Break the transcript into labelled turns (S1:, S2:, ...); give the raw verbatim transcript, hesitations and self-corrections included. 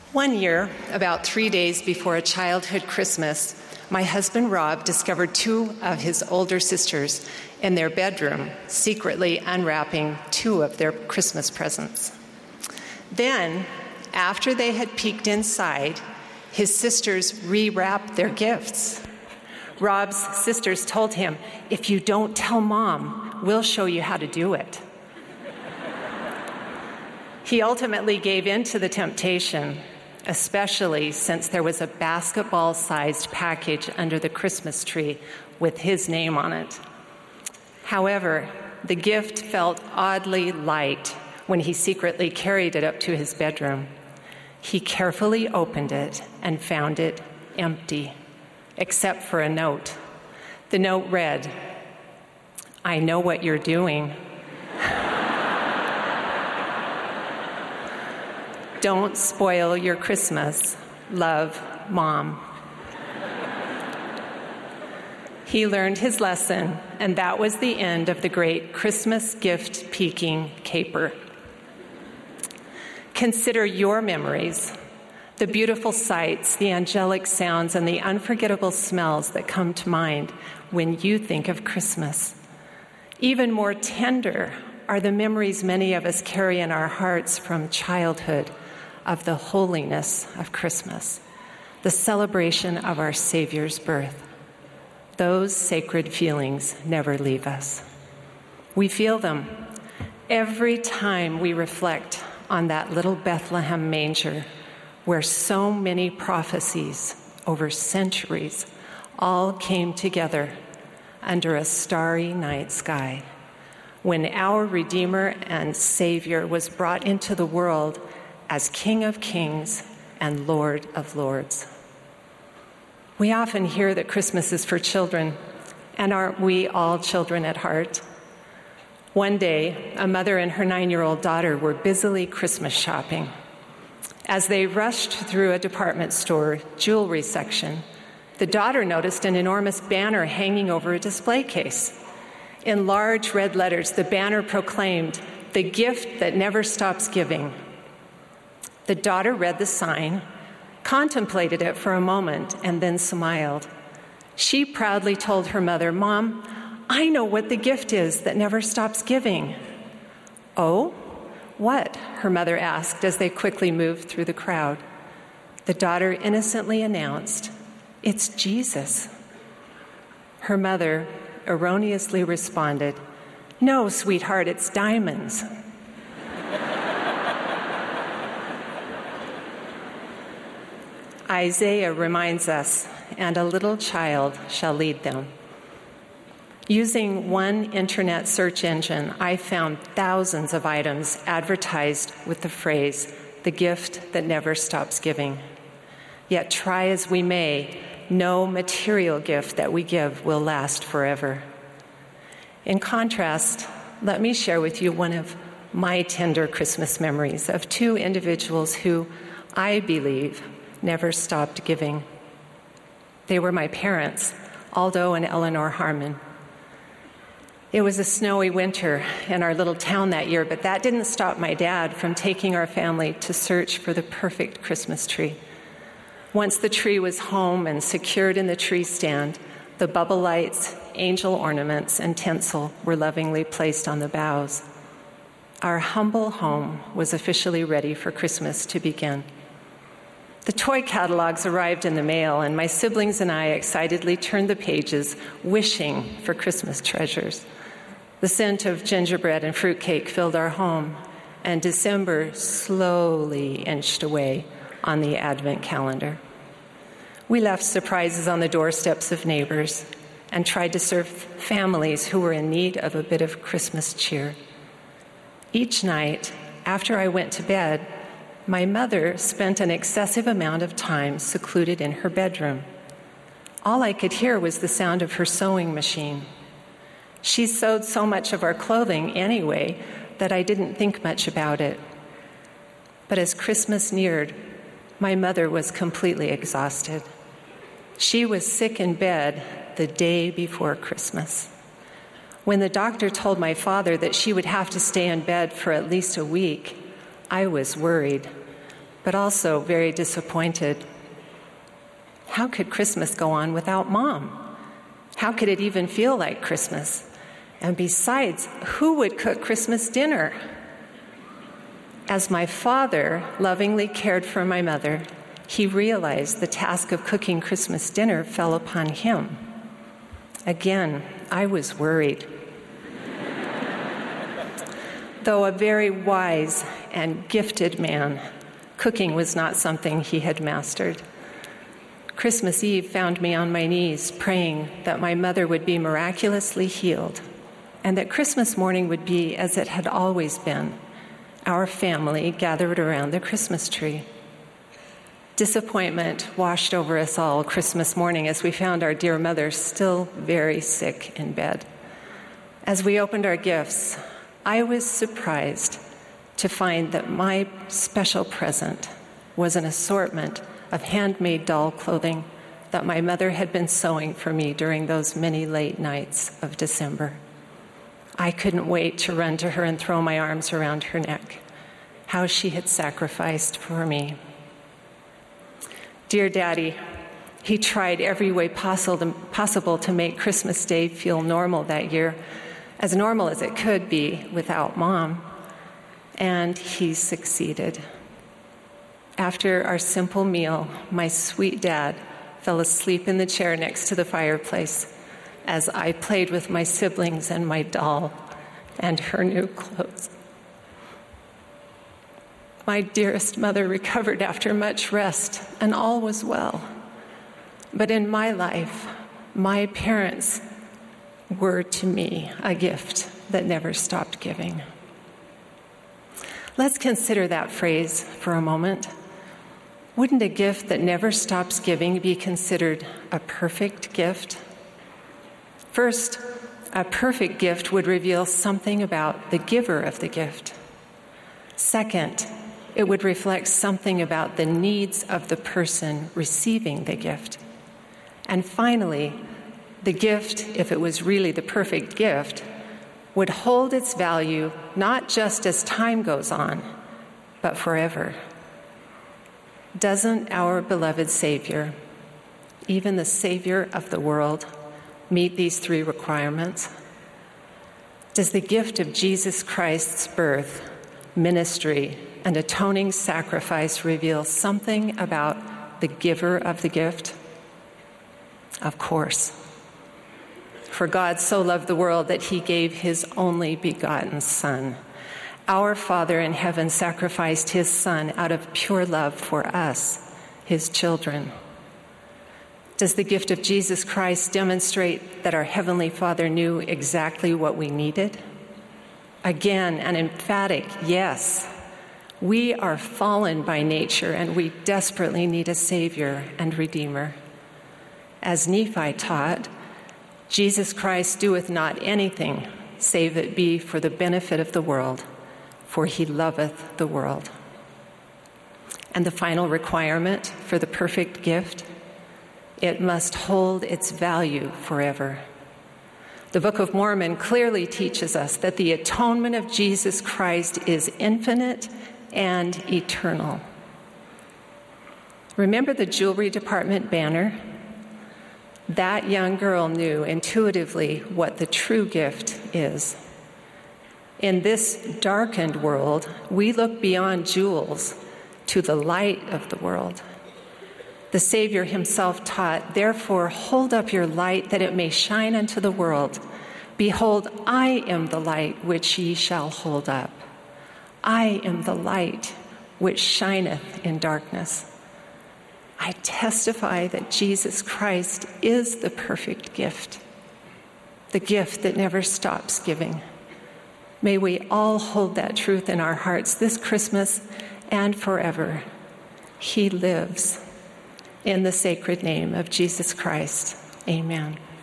S1: One year, about three days before a childhood Christmas, my husband Rob discovered two of his older sisters in their bedroom, secretly unwrapping two of their Christmas presents. Then, after they had peeked inside, his sisters rewrapped their gifts. Rob's sisters told him, "If you don't tell Mom, we'll show you how to do it." He ultimately gave in to the temptation, especially since there was a basketball-sized package under the Christmas tree with his name on it. However, the gift felt oddly light when he secretly carried it up to his bedroom. He carefully opened it and found it empty, except for a note. The note read, "I know what you're doing. Don't spoil your Christmas. Love, Mom." He learned his lesson, and that was the end of the great Christmas gift peeking caper. Consider your memories, the beautiful sights, the angelic sounds, and the unforgettable smells that come to mind when you think of Christmas. Even more tender are the memories many of us carry in our hearts from childhood of the holiness of Christmas, the celebration of our Savior's birth. Those sacred feelings never leave us. We feel them every time we reflect on that little Bethlehem manger where so many prophecies over centuries all came together under a starry night sky, when our Redeemer and Savior was brought into the world as King of Kings and Lord of Lords. We often hear that Christmas is for children, and aren't we all children at heart? One day, a mother and her nine-year-old daughter were busily Christmas shopping. As they rushed through a department store jewelry section, the daughter noticed an enormous banner hanging over a display case. In large red letters, the banner proclaimed, "The gift that never stops giving." The daughter read the sign, contemplated it for a moment, and then smiled. She proudly told her mother, "Mom, I know what the gift is that never stops giving." "Oh, what?" her mother asked as they quickly moved through the crowd. The daughter innocently announced, "It's Jesus." Her mother erroneously responded, "No, sweetheart, it's diamonds." Isaiah reminds us, "And a little child shall lead them." Using one internet search engine, I found thousands of items advertised with the phrase, "the gift that never stops giving." Yet try as we may, no material gift that we give will last forever. In contrast, let me share with you one of my tender Christmas memories of two individuals who, I believe, never stopped giving. They were my parents, Aldo and Eleanor Harmon. It was a snowy winter in our little town that year, but that didn't stop my dad from taking our family to search for the perfect Christmas tree. Once the tree was home and secured in the tree stand, the bubble lights, angel ornaments, and tinsel were lovingly placed on the boughs. Our humble home was officially ready for Christmas to begin. The toy catalogs arrived in the mail, and my siblings and I excitedly turned the pages, wishing for Christmas treasures. The scent of gingerbread and fruitcake filled our home, and December slowly inched away on the Advent calendar. We left surprises on the doorsteps of neighbors and tried to serve families who were in need of a bit of Christmas cheer. Each night, after I went to bed, my mother spent an excessive amount of time secluded in her bedroom. All I could hear was the sound of her sewing machine. She sewed so much of our clothing anyway that I didn't think much about it. But as Christmas neared, my mother was completely exhausted. She was sick in bed the day before Christmas. When the doctor told my father that she would have to stay in bed for at least a week, I was worried. but also very disappointed. How could Christmas go on without Mom? How could it even feel like Christmas? And besides, who would cook Christmas dinner? As my father lovingly cared for my mother, he realized the task of cooking Christmas dinner fell upon him. Again, I was worried. Though a very wise and gifted man, cooking was not something he had mastered. Christmas Eve found me on my knees praying that my mother would be miraculously healed and that Christmas morning would be as it had always been, our family gathered around the Christmas tree. Disappointment washed over us all Christmas morning as we found our dear mother still very sick in bed. As we opened our gifts, I was surprised to find that my special present was an assortment of handmade doll clothing that my mother had been sewing for me during those many late nights of December. I couldn't wait to run to her and throw my arms around her neck. How she had sacrificed for me. Dear Daddy, he tried every way possible possible to make Christmas Day feel normal that year, as normal as it could be without Mom, and he succeeded. After our simple meal, my sweet dad fell asleep in the chair next to the fireplace as I played with my siblings and my doll and her new clothes. My dearest mother recovered after much rest, and all was well. But in my life, my parents were to me a gift that never stopped giving. Let's consider that phrase for a moment. Wouldn't a gift that never stops giving be considered a perfect gift? First, a perfect gift would reveal something about the giver of the gift. Second, it would reflect something about the needs of the person receiving the gift. And finally, the gift, if it was really the perfect gift, would hold its value not just as time goes on, but forever. Doesn't our beloved Savior, even the Savior of the world, meet these three requirements? Does the gift of Jesus Christ's birth, ministry, and atoning sacrifice reveal something about the giver of the gift? Of course. For God so loved the world that he gave his only begotten Son. Our Father in heaven sacrificed his Son out of pure love for us, his children. Does the gift of Jesus Christ demonstrate that our Heavenly Father knew exactly what we needed? Again, an emphatic yes. We are fallen by nature, and we desperately need a Savior and Redeemer. As Nephi taught, Jesus Christ doeth not anything, save it be for the benefit of the world, for he loveth the world. And the final requirement for the perfect gift, it must hold its value forever. The Book of Mormon clearly teaches us that the atonement of Jesus Christ is infinite and eternal. Remember the jewelry department banner? That young girl knew intuitively what the true gift is. In this darkened world, we look beyond jewels to the light of the world. The Savior himself taught, therefore, hold up your light that it may shine unto the world. Behold, I am the light which ye shall hold up. I am the light which shineth in darkness. I testify that Jesus Christ is the perfect gift, the gift that never stops giving. May we all hold that truth in our hearts this Christmas and forever. He lives. In the sacred name of Jesus Christ, amen.